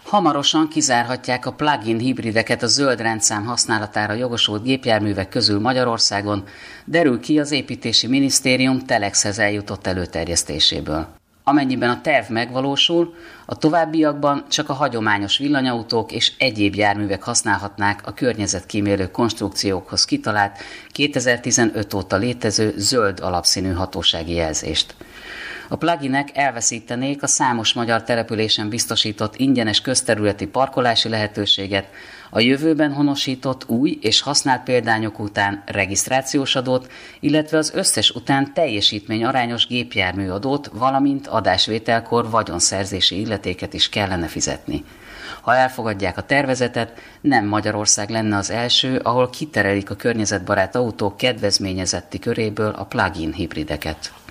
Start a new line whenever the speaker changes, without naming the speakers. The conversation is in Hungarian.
Hamarosan kizárhatják a plug-in hibrideket a zöld rendszám használatára jogosult gépjárművek közül Magyarországon, derül ki az Építési Minisztérium Telexhez eljutott előterjesztéséből. Amennyiben a terv megvalósul, a továbbiakban csak a hagyományos villanyautók és egyéb járművek használhatnák a környezetkímélő konstrukciókhoz kitalált 2015 óta létező zöld alapszínű hatósági jelzést. A pluginek elveszítenék a számos magyar településen biztosított ingyenes közterületi parkolási lehetőséget, a jövőben honosított új és használt példányok után regisztrációs adót, illetve az összes után teljesítményarányos gépjárműadót, valamint adásvételkor vagyonszerzési illetéket is kellene fizetni. Ha elfogadják a tervezetet, nem Magyarország lenne az első, ahol kiterelik a környezetbarát autók kedvezményezetti köréből a plug-in hibrideket.